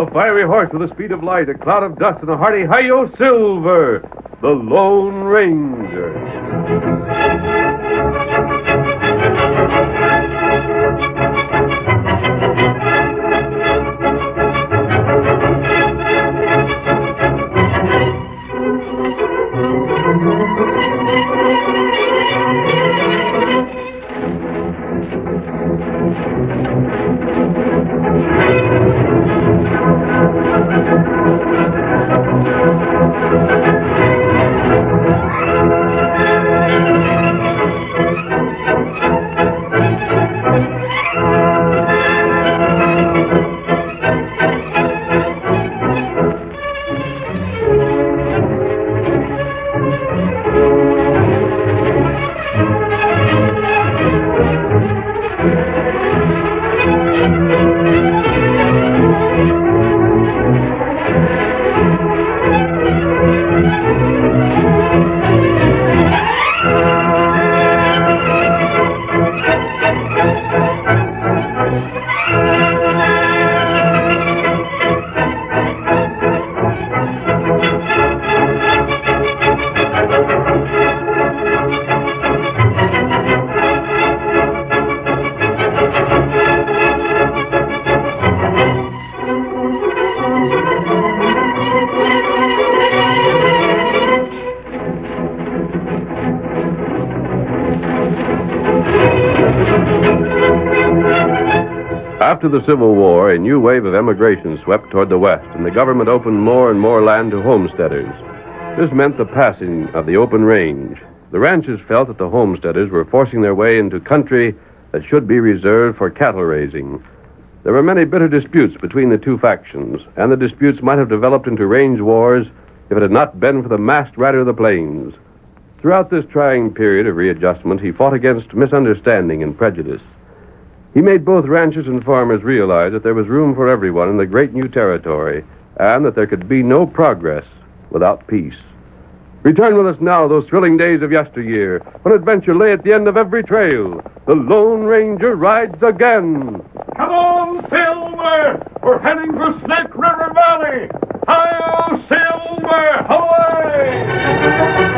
A fiery horse with the speed of light, a cloud of dust, and a hearty hi-yo Silver, the Lone Ranger. After the Civil War, a new wave of emigration swept toward the West, and the government opened more and more land to homesteaders. This meant the passing of the open range. The ranchers felt that the homesteaders were forcing their way into country that should be reserved for cattle raising. There were many bitter disputes between the two factions, and the disputes might have developed into range wars if it had not been for the masked rider of the plains. Throughout this trying period of readjustment, he fought against misunderstanding and prejudice. He made both ranchers and farmers realize that there was room for everyone in the great new territory, and that there could be no progress without peace. Return with us now those thrilling days of yesteryear, when adventure lay at the end of every trail. The Lone Ranger rides again. Come on, Silver! We're heading for Snake River Valley! Hi-yo, Silver! Away!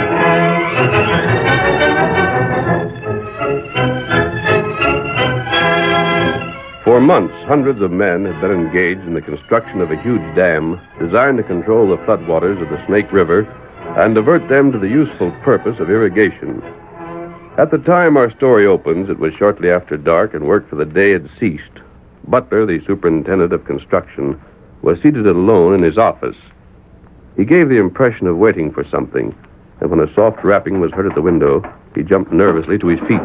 For months, hundreds of men had been engaged in the construction of a huge dam designed to control the floodwaters of the Snake River and divert them to the useful purpose of irrigation. At the time our story opens, it was shortly after dark and work for the day had ceased. Butler, the superintendent of construction, was seated alone in his office. He gave the impression of waiting for something, and when a soft rapping was heard at the window, he jumped nervously to his feet.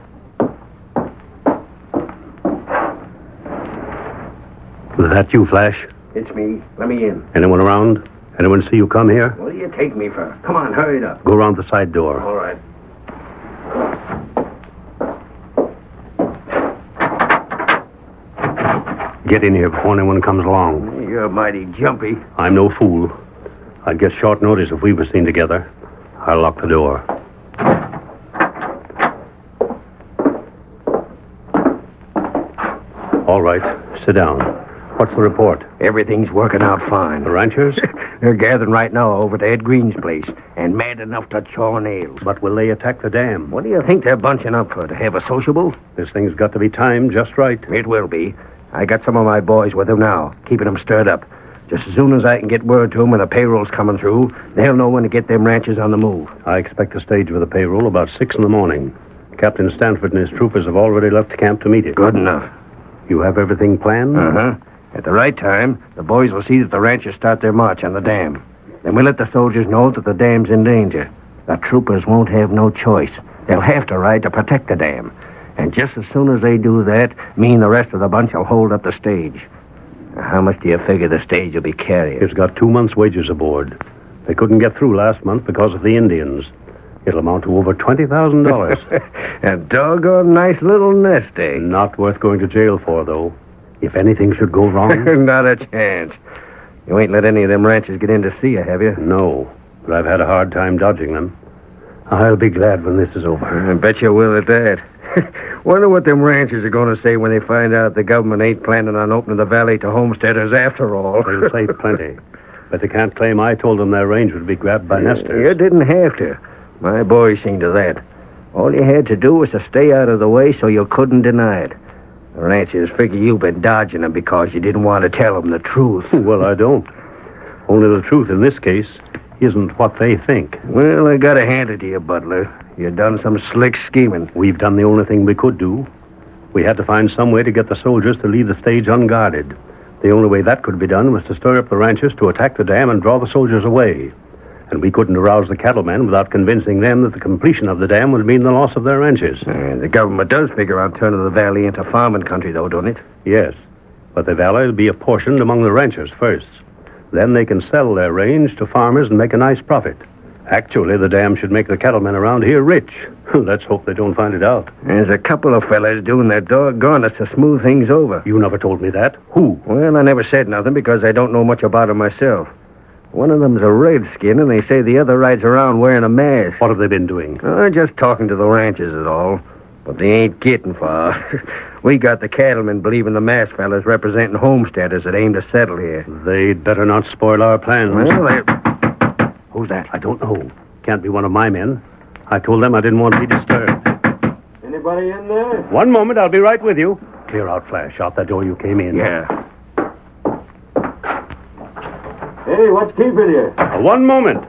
Was that you, Flash? It's me. Let me in. Anyone around? Anyone see you come here? What do you take me for? Come on, hurry it up. Go around the side door. All right. Get in here before anyone comes along. You're mighty jumpy. I'm no fool. I'd get short notice if we were seen together. I'll lock the door. All right. Sit down. What's the report? Everything's working out fine. The ranchers? They're gathering right now over to Ed Green's place and mad enough to chaw nails. But will they attack the dam? What do you think they're bunching up for? To have a sociable? This thing's got to be timed just right. It will be. I got some of my boys with them now, keeping them stirred up. Just as soon as I can get word to them when the payroll's coming through, they'll know when to get them ranches on the move. I expect to stage with the payroll about 6 in the morning. Captain Stanford and his troopers have already left camp to meet it. Good enough. You have everything planned? Uh-huh. At the right time, the boys will see that the ranchers start their march on the dam. Then we'll let the soldiers know that the dam's in danger. The troopers won't have no choice. They'll have to ride to protect the dam. And just as soon as they do that, me and the rest of the bunch will hold up the stage. Now, how much do you figure the stage will be carrying? It's got 2 months' wages aboard. They couldn't get through last month because of the Indians. It'll amount to over $20,000. A doggone nice little nest egg. Not worth going to jail for, though. If anything should go wrong... Not a chance. You ain't let any of them ranchers get in to see you, have you? No, but I've had a hard time dodging them. I'll be glad when this is over. I bet you will at that. Wonder what them ranchers are going to say when they find out the government ain't planning on opening the valley to homesteaders after all. They'll say plenty. But they can't claim I told them their range would be grabbed by nesters. You didn't have to. My boys seen to that. All you had to do was to stay out of the way so you couldn't deny it. The ranchers figure you've been dodging them because you didn't want to tell them the truth. Well, I don't. Only the truth in this case isn't what they think. Well, I gotta hand it to you, Butler. You done some slick scheming. We've done the only thing we could do. We had to find some way to get the soldiers to leave the stage unguarded. The only way that could be done was to stir up the ranchers to attack the dam and draw the soldiers away. And we couldn't arouse the cattlemen without convincing them that the completion of the dam would mean the loss of their ranches. The government does figure on turning the valley into farming country, though, don't it? Yes, but the valley will be apportioned among the ranchers first. Then they can sell their range to farmers and make a nice profit. Actually, the dam should make the cattlemen around here rich. Let's hope they don't find it out. There's a couple of fellas doing their doggonest to smooth things over. You never told me that. Who? Well, I never said nothing because I don't know much about them myself. One of them's a redskin, and they say the other rides around wearing a mask. What have they been doing? Just talking to the ranchers is all. But they ain't getting far. We got the cattlemen believing the masked fellas representing homesteaders that aim to settle here. They'd better not spoil our plans. Well, who's that? I don't know. Can't be one of my men. I told them I didn't want to be disturbed. Anybody in there? One moment, I'll be right with you. Clear out, Flash. Out that door you came in. Yeah. Hey, what's keeping you? One moment.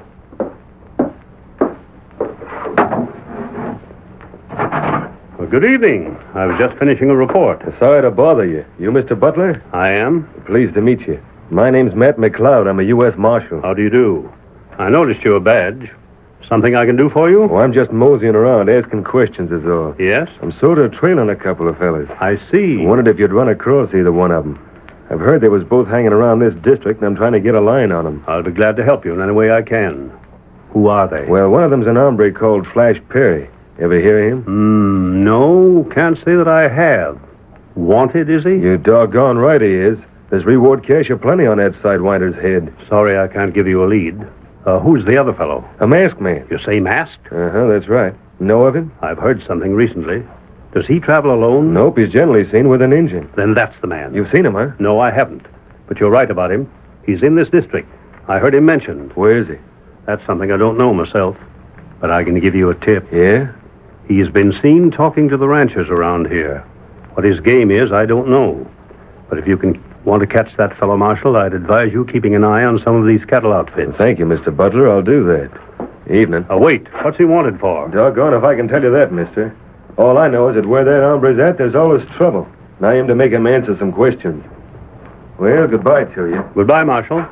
Well, good evening. I was just finishing a report. Sorry to bother you. You Mr. Butler? I am. Pleased to meet you. My name's Matt McLeod. I'm a U.S. Marshal. How do you do? I noticed your badge. Something I can do for you? Oh, I'm just moseying around, asking questions is all. Yes? I'm sort of trailing a couple of fellas. I see. I wondered if you'd run across either one of them. I've heard they was both hanging around this district, and I'm trying to get a line on them. I'll be glad to help you in any way I can. Who are they? Well, one of them's an hombre called Flash Perry. Ever hear of him? No, can't say that I have. Wanted, is he? You're doggone right he is. There's reward cash aplenty on that sidewinder's head. Sorry I can't give you a lead. Who's the other fellow? A masked man. You say masked? Uh-huh, that's right. Know of him? I've heard something recently. Does he travel alone? Nope, he's generally seen with an Indian. Then that's the man. You've seen him, huh? No, I haven't. But you're right about him. He's in this district. I heard him mentioned. Where is he? That's something I don't know myself. But I can give you a tip. Yeah? He's been seen talking to the ranchers around here. What his game is, I don't know. But if you want to catch that fellow, Marshal, I'd advise you keeping an eye on some of these cattle outfits. Thank you, Mr. Butler. I'll do that. Evening. Wait. What's he wanted for? Doggone if I can tell you that, mister. All I know is that where that hombre's at, there's always trouble. And I aim to make him answer some questions. Well, goodbye to you. Goodbye, Marshal.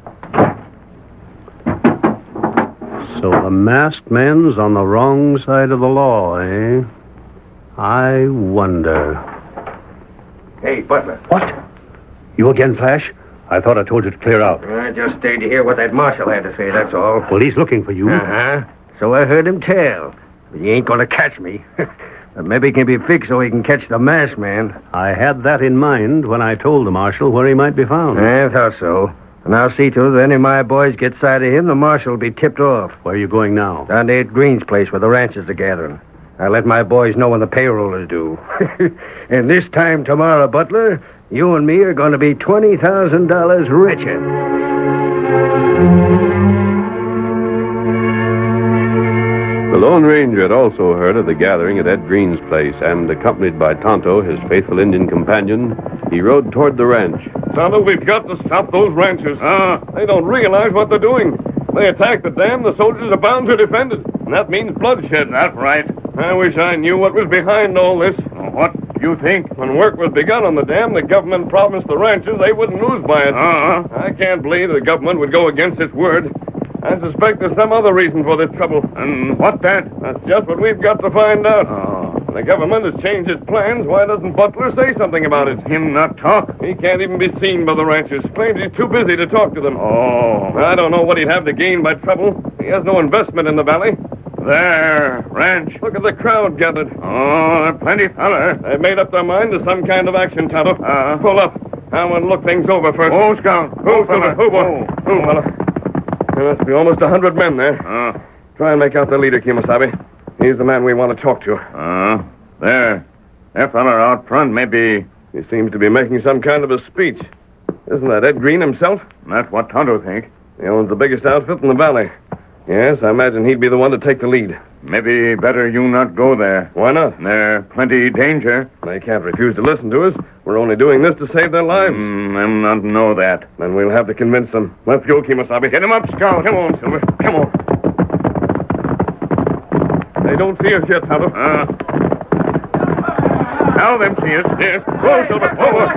So the masked man's on the wrong side of the law, eh? I wonder. Hey, Butler. What? You again, Flash? I thought I told you to clear out. I just stayed to hear what that marshal had to say, that's all. Well, he's looking for you. Uh-huh. So I heard him tell. But he ain't gonna catch me. But maybe it can be fixed so he can catch the masked man. I had that in mind when I told the marshal where he might be found. I thought so. And I'll see to it that any of my boys get sight of him, the marshal will be tipped off. Where are you going now? Down to Ed Green's place where the ranchers are gathering. I'll let my boys know when the payroll is due. And this time tomorrow, Butler, you and me are going to be $20,000 richer. The Lone Ranger had also heard of the gathering at Ed Green's place, and accompanied by Tonto, his faithful Indian companion, he rode toward the ranch. Tonto, we've got to stop those ranchers. They don't realize what they're doing. They attack the dam, the soldiers are bound to defend it. And that means bloodshed. That's right. I wish I knew what was behind all this. What do you think? When work was begun on the dam, the government promised the ranchers they wouldn't lose by it. I can't believe the government would go against its word. I suspect there's some other reason for this trouble. And what that? That's just what we've got to find out. The government has changed its plans. Why doesn't Butler say something about it? Him not talk? He can't even be seen by the ranchers. Claims he's too busy to talk to them. I don't know what he'd have to gain by trouble. He has no investment in the valley. There, ranch. Look at the crowd gathered. Plenty feller. They've made up their mind to some kind of action, Tonto. Pull up. I want to look things over first. Oh, Scout. Oh, fella. Oh, boy. Oh, fella. There must be almost 100 men there. Try and make out the leader, Kemosabe. He's the man we want to talk to. There. That fella out front may be... He seems to be making some kind of a speech. Isn't that Ed Green himself? That's what Tonto think. He owns the biggest outfit in the valley. Yes, I imagine he'd be the one to take the lead. Maybe better you not go there. Why not? There's plenty danger. They can't refuse to listen to us. We're only doing this to save their lives. Them not know that. Then we'll have to convince them. Let's go, Kemosabe. Get him up, Scout. Come on, Silver. Come on. They don't see us yet, Tonto. Now them see us. Yes. Whoa, Silver.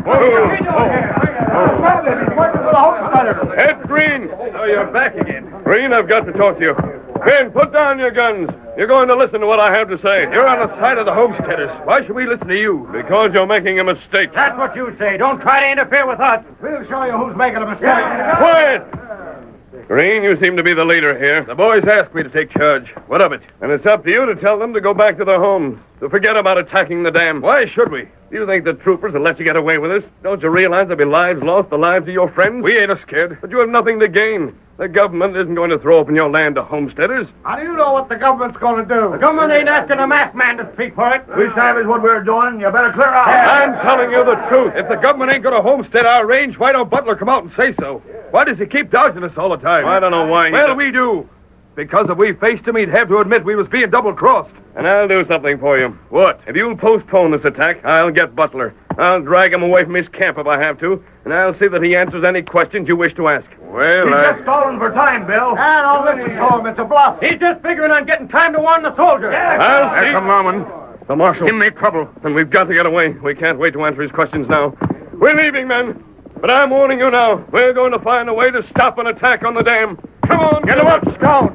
Ed Green! So you're back again. Green, I've got to talk to you. Ben, put down your guns. You're going to listen to what I have to say. You're on the side of the homesteaders. Why should we listen to you? Because you're making a mistake. That's what you say. Don't try to interfere with us. We'll show you who's making a mistake. Quiet! Green, you seem to be the leader here. The boys asked me to take charge. What of it? And it's up to you to tell them to go back to their homes, to forget about attacking the dam. Why should we? You think the troopers will let you get away with this? Don't you realize there'll be lives lost, the lives of your friends? We ain't scared. But you have nothing to gain. The government isn't going to throw open your land to homesteaders. How do you know what the government's going to do? The government ain't asking a masked man to speak for it. We savage what we're doing. You better clear out. I'm telling you the truth. If the government ain't going to homestead our range, why don't Butler come out and say so? Why does he keep dodging us all the time? I don't know why. Well, we do. Because if we faced him, he'd have to admit we was being double-crossed. And I'll do something for you. What? If you'll postpone this attack, I'll get Butler. I'll drag him away from his camp if I have to, and I'll see that he answers any questions you wish to ask. Well, He's just stalling for time, Bill. Don't listen to him. It's a bluff. He's just figuring on getting time to warn the soldiers. I'll see. There's some lawman. The marshal. Give me trouble. And we've got to get away. We can't wait to answer his questions now. We're leaving, men. But I'm warning you now. We're going to find a way to stop an attack on the dam. Come on. Get him up, Scout.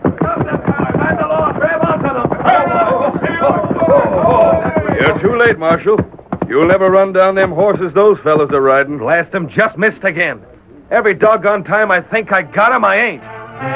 You're too late, Marshal. You'll never run down them horses those fellas are riding. Blast him, just missed again. Every doggone time I think I got him, I ain't.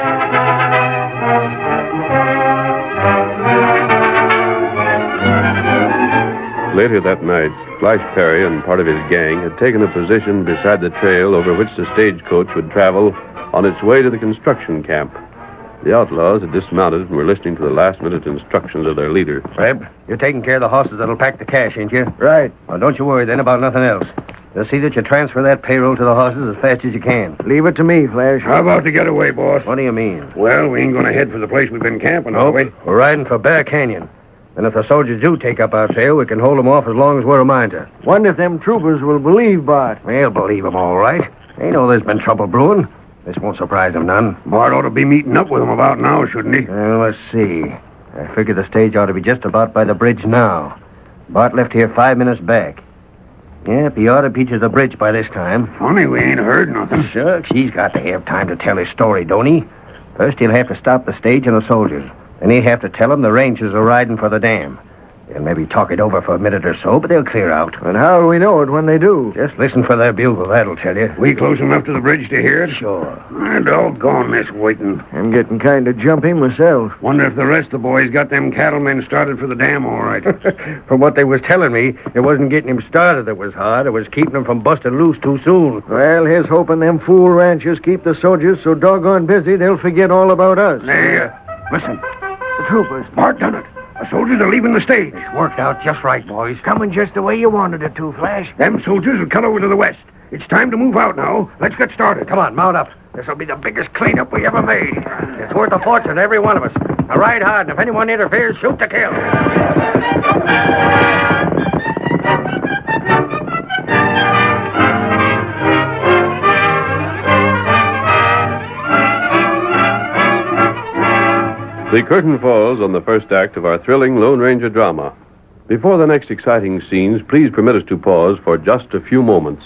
Later that night, Flash Perry and part of his gang had taken a position beside the trail over which the stagecoach would travel on its way to the construction camp. The outlaws had dismounted and were listening to the last-minute instructions of their leader. Reb, you're taking care of the horses that'll pack the cash, ain't you? Right. Well, don't you worry then about nothing else. You'll see that you transfer that payroll to the horses as fast as you can. Leave it to me, Flash. How about the getaway, boss? What do you mean? Well, we ain't going to head for the place we've been camping, are we? We're riding for Bear Canyon. And if the soldiers do take up our trail, we can hold them off as long as we're a minder. Wonder if them troopers will believe Bart. They'll believe them all right. They know there's been trouble brewing. This won't surprise them none. Bart ought to be meeting up with them about now, shouldn't he? Well, let's see. I figure the stage ought to be just about by the bridge now. Bart left here 5 minutes back. Yep, he ought to be to the bridge by this time. Funny, we ain't heard nothing. Shucks, he's got to have time to tell his story, don't he? First, he'll have to stop the stage and the soldiers. Then he'll have to tell them the Rangers are riding for the dam. They'll maybe talk it over for a minute or so, but they'll clear out. And how will we know it when they do? Just listen for their bugle, that'll tell you. We close enough to the bridge to hear it? Sure. Doggone this waiting. I'm getting kind of jumpy myself. Wonder if the rest of the boys got them cattlemen started for the dam all right. From what they was telling me, it wasn't getting him started that was hard. It was keeping him from busting loose too soon. Well, here's hoping them fool ranchers keep the soldiers so doggone busy they'll forget all about us. Listen. The troopers. Bart done it. The soldiers are leaving the stage. It's worked out just right, boys. Coming just the way you wanted it to, Flash. Them soldiers will cut over to the west. It's time to move out now. Let's get started. Come on, mount up. This'll be the biggest cleanup we ever made. It's worth a fortune to every one of us. Now ride hard, and if anyone interferes, shoot to kill. The curtain falls on the first act of our thrilling Lone Ranger drama. Before the next exciting scenes, please permit us to pause for just a few moments.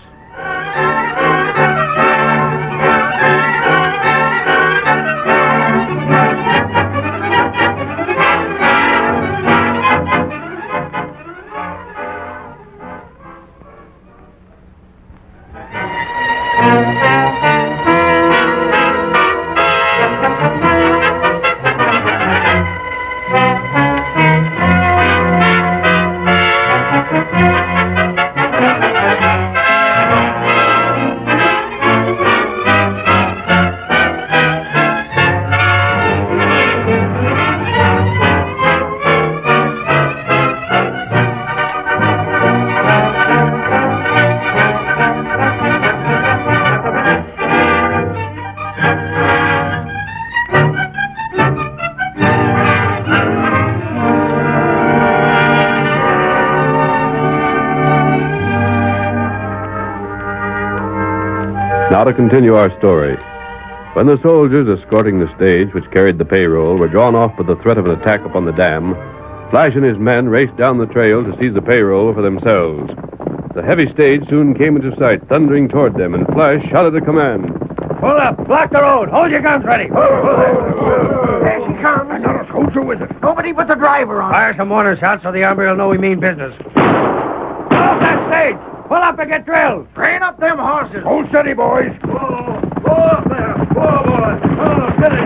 Now to continue our story. When the soldiers escorting the stage which carried the payroll were drawn off by the threat of an attack upon the dam, Flash and his men raced down the trail to seize the payroll for themselves. The heavy stage soon came into sight, thundering toward them, and Flash shouted a command. Pull up! Block the road! Hold your guns ready! There he comes. Another soldier with us. Nobody but the driver on. Fire some warning shots so the hombre will know we mean business. Pull up that stage! Pull up and get drilled! Train up them horses. Hold steady, boys. Whoa up there. Whoa, boy. Oh, steady.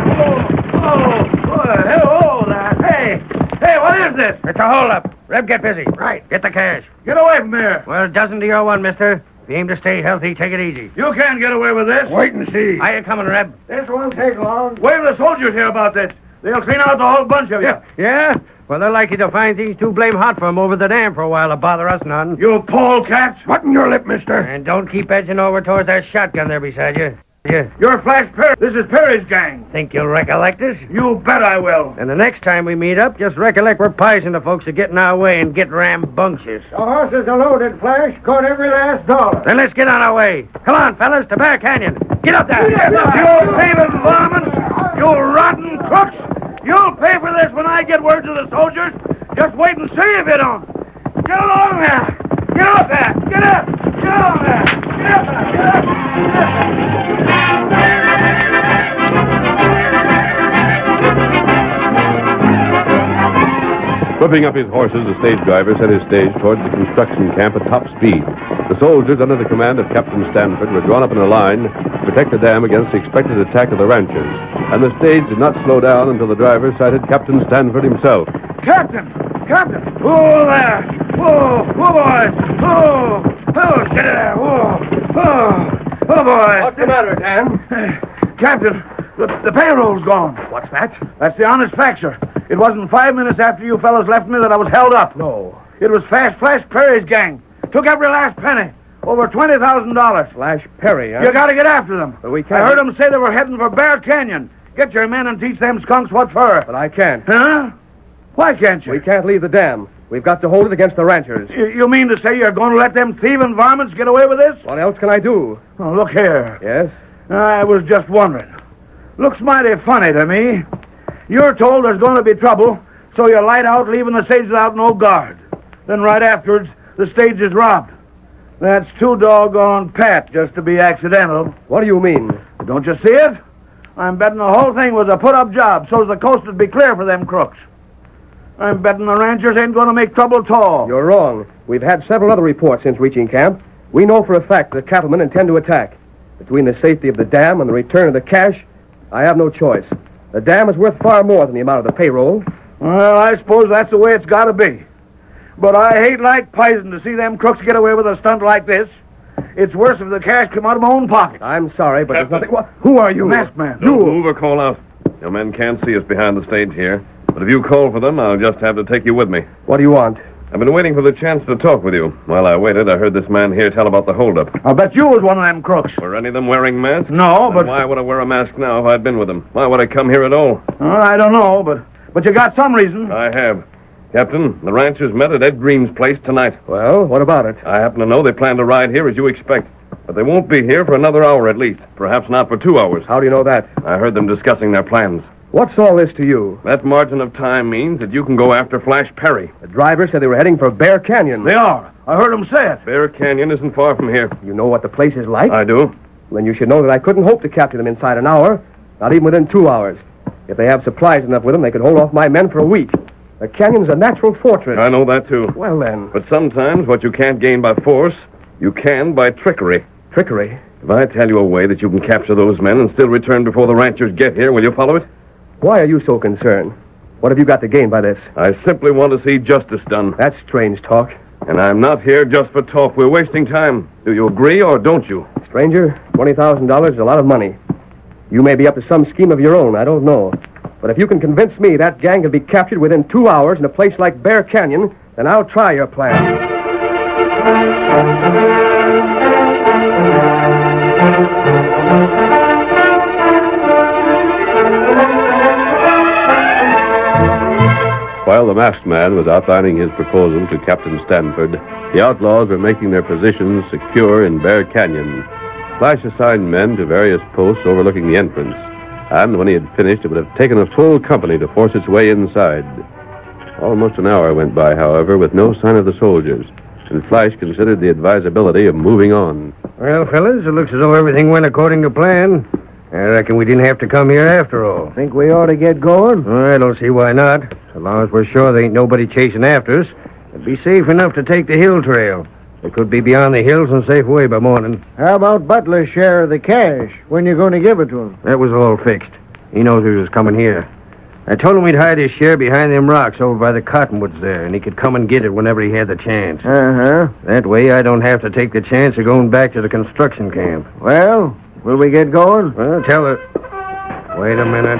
Whoa, there. Hey, what is this? It's a holdup. Reb, get busy. Right. Get the cash. Get away from here. Well, dozen to your one, mister. If you aim to stay healthy, take it easy. You can't get away with this. Wait and see. How you coming, Reb? This won't take long. Wait till the soldiers hear about this. They'll clean out the whole bunch of you. Yeah? Well, they're likely to find things too blame hot for 'em over the dam for a while to bother us none. You polecats. Button your lip, mister. And don't keep edging over towards that shotgun there beside you. You're Flash Perry. This is Perry's gang. Think you'll recollect us? You bet I will. And the next time we meet up, just recollect we're pies the folks that get in our way and get rambunctious. The horses are loaded, Flash. Caught every last dollar. Then let's get on our way. Come on, fellas, to Bear Canyon. Get up there. You thieving varmints. You rotten crooks. You'll pay for this when I get word to the soldiers. Just wait and see if you don't. Get along there. Get up there. Get up. Get along there. Get up there. Get up. Get up. Whipping up his horses, the stage driver set his stage towards the construction camp at top speed. The soldiers, under the command of Captain Stanford, were drawn up in a line to protect the dam against the expected attack of the ranchers. And the stage did not slow down until the driver sighted Captain Stanford himself. Captain! Whoa there! Whoa, boy! Whoa! Get there! Whoa, boy! What's the matter, Dan? Captain, the payroll's gone. What's that? That's the honest fact, sir. It wasn't 5 minutes after you fellas left me that I was held up. No. It was Flash Perry's gang. Took every last penny. Over $20,000. Flash Perry, huh? You gotta get after them. But we can't. I heard them say they were heading for Bear Canyon. Get your men and teach them skunks what for. But I can't. Huh? Why can't you? We can't leave the dam. We've got to hold it against the ranchers. You mean to say you're going to let them thieving varmints get away with this? What else can I do? Oh, look here. Yes? I was just wondering. Looks mighty funny to me. You're told there's going to be trouble, so you light out, leaving the stage without no guard. Then right afterwards, the stage is robbed. That's too doggone pat just to be accidental. What do you mean? Don't you see it? I'm betting the whole thing was a put-up job so's the coast would be clear for them crooks. I'm betting the ranchers ain't going to make trouble at all. You're wrong. We've had several other reports since reaching camp. We know for a fact the cattlemen intend to attack. Between the safety of the dam and the return of the cash, I have no choice. The dam is worth far more than the amount of the payroll. Well, I suppose that's the way it's got to be. But I hate like poison to see them crooks get away with a stunt like this. It's worse if the cash come out of my own pocket. I'm sorry, but Captain. there's nothing... What? Who are you? Masked man. Don't move or call out. Your men can't see us behind the stage here. But if you call for them, I'll just have to take you with me. What do you want? I've been waiting for the chance to talk with you. While I waited, I heard this man here tell about the holdup. I'll bet you was one of them crooks. Were any of them wearing masks? No, Then but... why would I wear a mask now if I'd been with them? Why would I come here at all? I don't know, but you got some reason. I have. Captain, the ranchers met at Ed Green's place tonight. Well, what about it? I happen to know they plan to ride here as you expect. But they won't be here for another hour at least. Perhaps not for 2 hours. How do you know that? I heard them discussing their plans. What's all this to you? That margin of time means that you can go after Flash Perry. The driver said they were heading for Bear Canyon. They are. I heard them say it. Bear Canyon isn't far from here. You know what the place is like? I do. Then you should know that I couldn't hope to capture them inside an hour, not even within 2 hours. If they have supplies enough with them, they could hold off my men for a week. The canyon's a natural fortress. I know that, too. Well, then. But sometimes what you can't gain by force, you can by trickery. Trickery? If I tell you a way that you can capture those men and still return before the ranchers get here, will you follow it? Why are you so concerned? What have you got to gain by this? I simply want to see justice done. That's strange talk. And I'm not here just for talk. We're wasting time. Do you agree or don't you? Stranger, $20,000 is a lot of money. You may be up to some scheme of your own, I don't know. But if you can convince me that gang can be captured within 2 hours in a place like Bear Canyon, then I'll try your plan. While the masked man was outlining his proposal to Captain Stanford, the outlaws were making their positions secure in Bear Canyon. Flash assigned men to various posts overlooking the entrance, and when he had finished, it would have taken a full company to force its way inside. Almost an hour went by, however, with no sign of the soldiers, and Flash considered the advisability of moving on. Well, fellas, it looks as though everything went according to plan. I reckon we didn't have to come here after all. Think we ought to get going? I don't see why not. So long as we're sure there ain't nobody chasing after us, it'd be safe enough to take the hill trail. It could be beyond the hills and safe away by morning. How about Butler's share of the cash? When you going to give it to him? That was all fixed. He knows we was coming here. I told him we'd hide his share behind them rocks over by the cottonwoods there, and he could come and get it whenever he had the chance. Uh-huh. That way I don't have to take the chance of going back to the construction camp. Well, will we get going? Well, tell her. Wait a minute.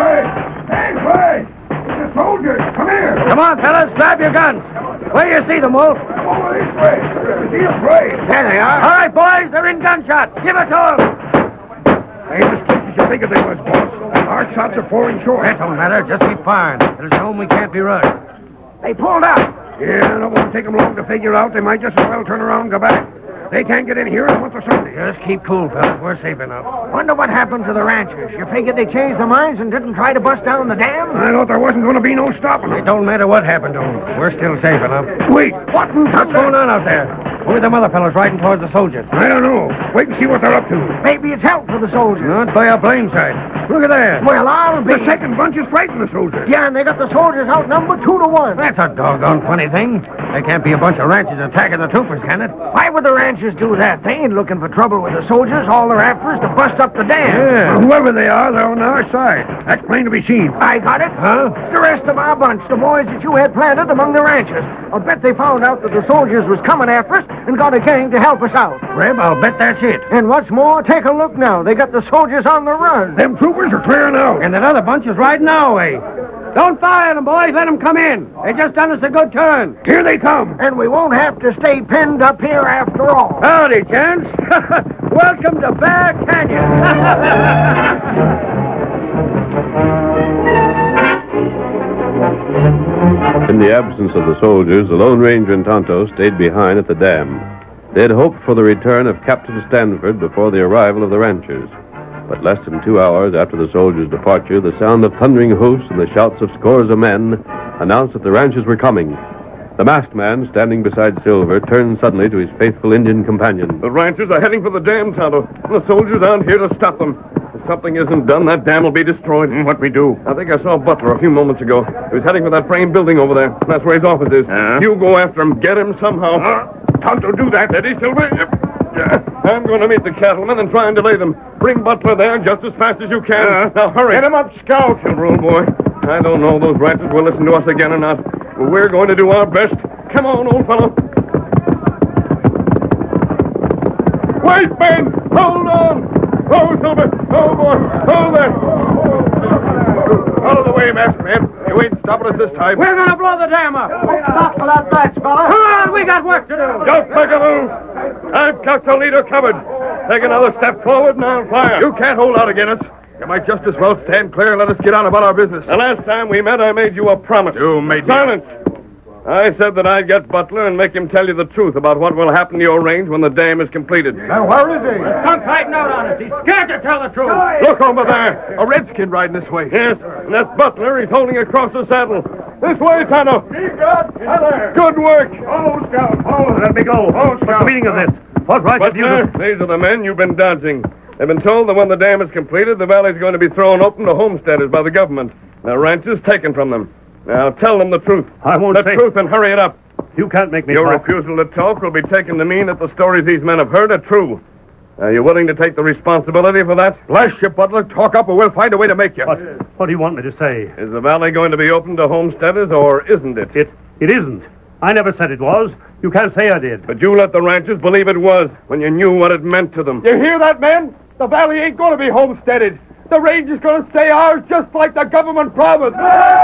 Hey! The soldiers! Come here! Come on, fellas, grab your guns. Where do you see them, Wolf? Over this way! Be afraid! There they are. All right, boys, they're in gunshot. Give it to them. They ain't as quick as you figured they was, boss. Our shots are falling short. That don't matter. Just keep firing. It'll show them we can't be rushed. They pulled out. Yeah, it won't take them long to figure out. They might just as well turn around and go back. They can't get in here as much as Sunday. Just keep cool, fellas. We're safe enough. Wonder what happened to the ranchers. You figured they changed their minds and didn't try to bust down the dam? I thought there wasn't going to be no stopping them. It don't matter what happened to them. We're still safe enough. Wait, What's going on out there? Who are them other fellows riding towards the soldiers? I don't know. Wait and see what they're up to. Maybe it's help for the soldiers. Not by a blame sight. Look at that. Well, I'll be... The second bunch is fighting the soldiers. Yeah, and they got the soldiers outnumbered 2-1. That's a doggone funny thing. They can't be a bunch of ranchers attacking the troopers, can it? Why would the ranchers do that? They ain't looking for trouble with the soldiers. All they're after is to bust up the dam. Yeah. Well, whoever they are, they're on our side. That's plain to be seen. I got it. Huh? The rest of our bunch, the boys that you had planted among the ranchers. I'll bet they found out that the soldiers was coming after us and got a gang to help us out. Reb, I'll bet that's it. And what's more, take a look now. They got the soldiers on the run. Them troopers are clearing out. And that other bunch is riding our way. Don't fire at them, boys. Let them come in. They just done us a good turn. Here they come. And we won't have to stay pinned up here after all. Howdy, gents. Welcome to Bear Canyon. In the absence of the soldiers, the Lone Ranger and Tonto stayed behind at the dam. They had hoped for the return of Captain Stanford before the arrival of the ranchers. But less than 2 hours after the soldiers' departure, the sound of thundering hoofs and the shouts of scores of men announced that the ranchers were coming. The masked man, standing beside Silver, turned suddenly to his faithful Indian companion. The ranchers are heading for the dam, Tonto. The soldiers aren't here to stop them. If something isn't done, that dam will be destroyed. What we do? I think I saw Butler a few moments ago. He was heading for that frame building over there. That's where his office is. You go after him. Get him somehow. Tonto, do that. Steady, Silver. I'm going to meet the cattlemen and try and delay them. Bring Butler there just as fast as you can. Now, hurry. Get him up, Scout. Silver, old boy. I don't know if those ranchers will listen to us again or not. But we're going to do our best. Come on, old fellow. Wait, Ben! Hold on! Oh, Silver! Oh, boy! Hold there! Out of the way, masked man. You ain't stopping us this time. We're going to blow the dam up. Stop for that batch, fella. Come on, we got work to do. Don't make a move. I've got the leader covered. Take another step forward and I'll fire. You can't hold out against us. You might just as well stand clear and let us get on about our business. The last time we met, I made you a promise. You made silence. I said that I'd get Butler and make him tell you the truth about what will happen to your range when the dam is completed. Now, where is he? Skunk hiding out on us. He's scared to tell the truth. Look over there. A redskin riding this way. Yes, and that's Butler. He's holding across the saddle. This way, Tonto. Good work. Oh, Scout. Oh, let me go. Oh, Scout. What's the meaning of this? What right did you Butler, do? these are the men you've been dodging. They've been told that when the dam is completed, the valley's going to be thrown open to homesteaders by the government. The ranches taken from them. Now, tell them the truth. I won't The say... truth and hurry it up. You can't make me Your talk. refusal to talk will be taken to mean that the stories these men have heard are true. Are you willing to take the responsibility for that? Bless you, Butler. Talk up or we'll find a way to make you. What do you want me to say? Is the valley going to be open to homesteaders, or isn't it? It isn't. I never said it was. You can't say I did. But you let the ranchers believe it was when you knew what it meant to them. You hear that, men? The valley ain't going to be homesteaded. The range is going to stay ours just like the government promised.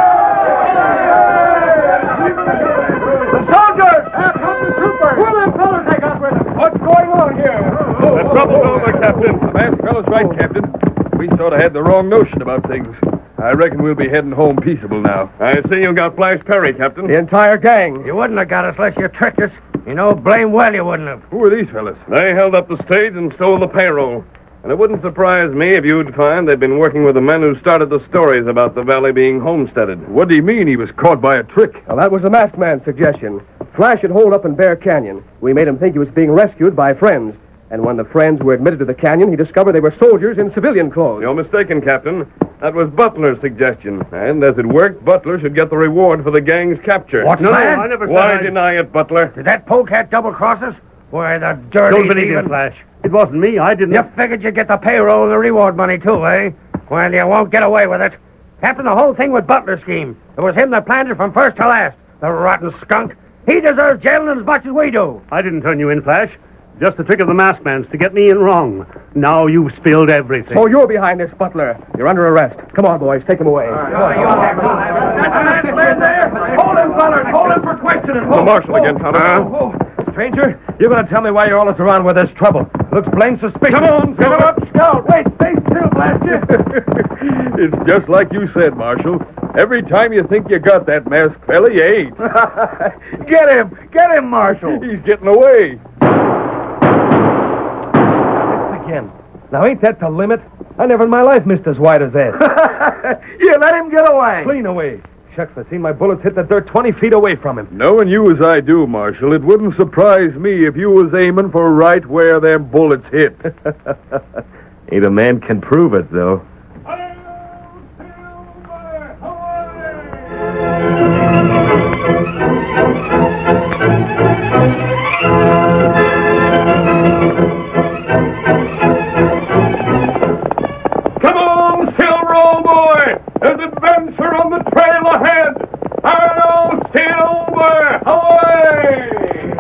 The soldiers! Here come the troopers! Who are them fellas they got with them? What's going on here? The trouble's over, Captain. The masked fellow's right, Captain. We sort of had the wrong notion about things. I reckon we'll be heading home peaceable now. I see you got Flash Perry, Captain. The entire gang. You wouldn't have got us unless you tricked us. You know, blame well you wouldn't have. Who are these fellas? They held up the stage and stole the payroll. And it wouldn't surprise me if you'd find they've been working with the men who started the stories about the valley being homesteaded. What do you mean he was caught by a trick? Well, that was the masked man's suggestion. Flash had holed up in Bear Canyon. We made him think he was being rescued by friends. And when the friends were admitted to the canyon, he discovered they were soldiers in civilian clothes. You're mistaken, Captain. That was Butler's suggestion. And as it worked, Butler should get the reward for the gang's capture. What's No, that? I never said Why deny it, Butler? Did that polecat double-cross us? Why, the dirty Don't believe thieving- him, Flash. It wasn't me. I didn't... You figured you'd get the payroll and the reward money, too, eh? Well, you won't get away with it. Captain, the whole thing was Butler's scheme. It was him that planned it from first to last. The rotten skunk. He deserves jailing as much as we do. I didn't turn you in, Flash. Just the trick of the masked man's to get me in wrong. Now you've spilled everything. So you're behind this, Butler. You're under arrest. Come on, boys. Take him away. Hold him, Butler. Hold him for questioning. The marshal again, Tonto. Stranger, you're going to tell me why you're all around with this trouble. Looks plain suspicious. Come on, Give him up, Scout. Wait, stay still, blast you. It's just like you said, Marshal. Every time you think you got that masked fella, you ain't. Get him. Get him, Marshal. He's getting away. Again. Now, ain't that the limit? I never in my life missed as wide as that. You let him get away. Clean away. Shucks, I seen my bullets hit the dirt 20 feet away from him. Knowing you as I do, Marshal, it wouldn't surprise me if you was aiming for right where them bullets hit. Ain't a man can prove it, though. Come on, Silver, old boy! There's adventure on the trail ahead! Hello, Silver! Away!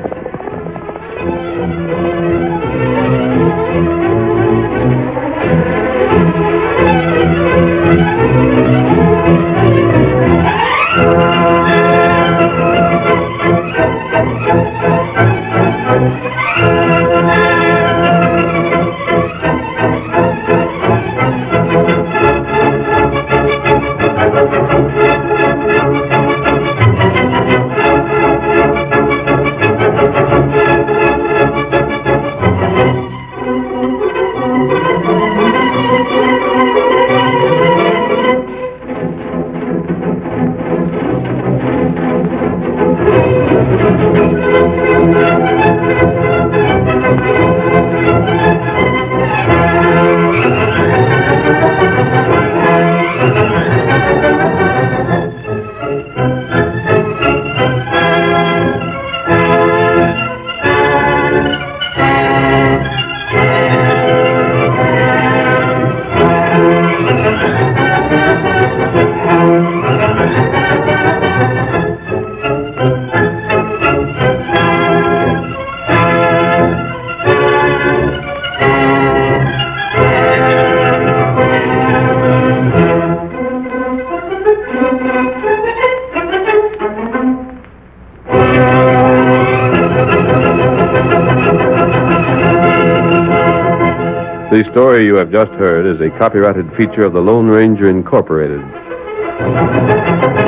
The story you have just heard is a copyrighted feature of the Lone Ranger Incorporated.